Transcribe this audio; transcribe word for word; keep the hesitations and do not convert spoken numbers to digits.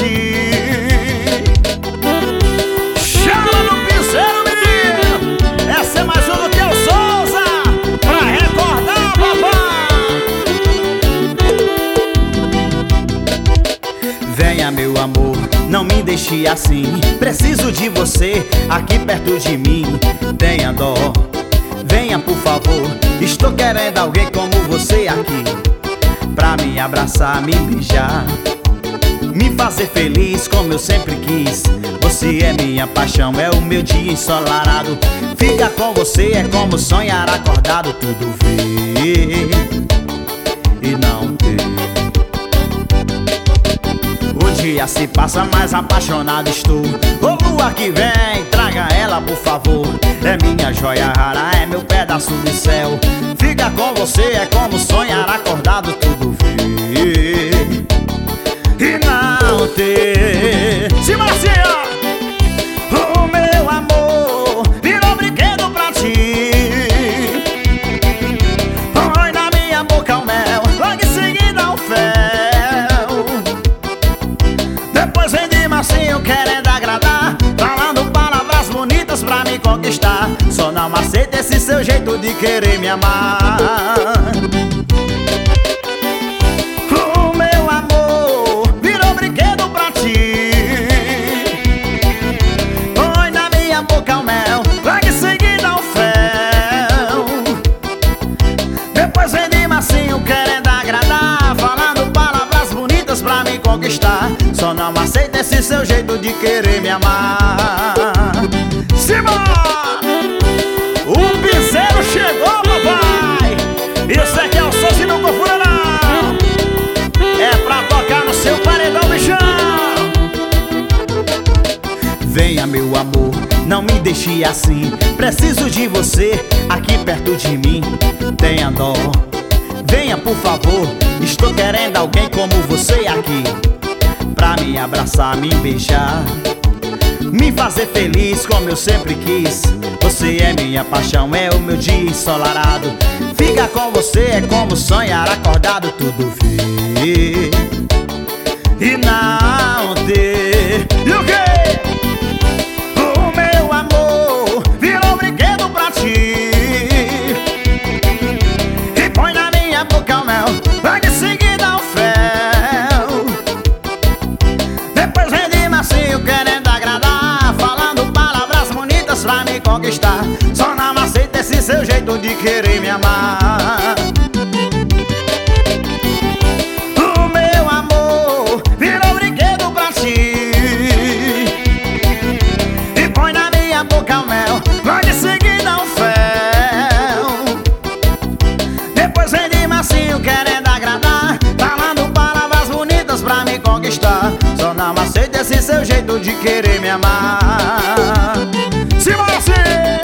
ti. Chama no piseiro, menino. Essa é mais uma do Teu Souza, pra recordar, papai. Venha, meu amor, não me deixe assim. Preciso de você aqui perto de mim. Tenha dó, venha por favor. Estou querendo alguém como você aqui, pra me abraçar, me beijar, me fazer feliz como eu sempre quis. Você é minha paixão, é o meu dia ensolarado. Ficar com você é como sonhar acordado. Tudo ver e não ter. O dia se passa, mais apaixonado estou. Ô lua que vem, traga ela por favor. É minha joia rara, é meu pedaço de céu. Ficar com você é como sonhar acordado. Tudo ver e não ter. Se Marcinha! O meu amor virou brinquedo pra ti. Põe na minha boca o mel, logo em seguida o fel. Depois vem de macio querendo agradar, falando palavras bonitas pra me conquistar. Só não aceita esse seu jeito de querer me amar. O meu amor virou brinquedo pra ti. Põe na minha boca o mel, logo em seguida o fel. Depois vem de macio querendo agradar, falando palavras bonitas pra me conquistar. Só não aceita esse seu jeito de querer me amar. Simbora! O piseiro chegou, papai! Isso aqui é o som, se não confunda não. É pra tocar no seu paredão, bichão. Venha, meu amor, não me deixe assim. Preciso de você aqui perto de mim. Tenha dó, venha por favor. Estou querendo alguém como você aqui, pra me abraçar, me beijar, me fazer feliz como eu sempre quis. Você é minha paixão, é o meu dia ensolarado. Ficar com você é como sonhar acordado. Tudo ver e não ter. E o quê? O meu amor virou brinquedo pra ti. E põe na minha boca o mel, logo em seguida o fel. Depois vem de macio querendo agradar, falando palavras bonitas pra me conquistar. Só não aceita esse seu jeito de querer me amar. O meu amor virou brinquedo pra ti. E põe na minha boca o mel, logo em seguida o fel. Depois vem de macio querendo agradar, falando palavras bonitas pra me conquistar. Só não aceita esse seu jeito de querer me amar. Simbora, sim!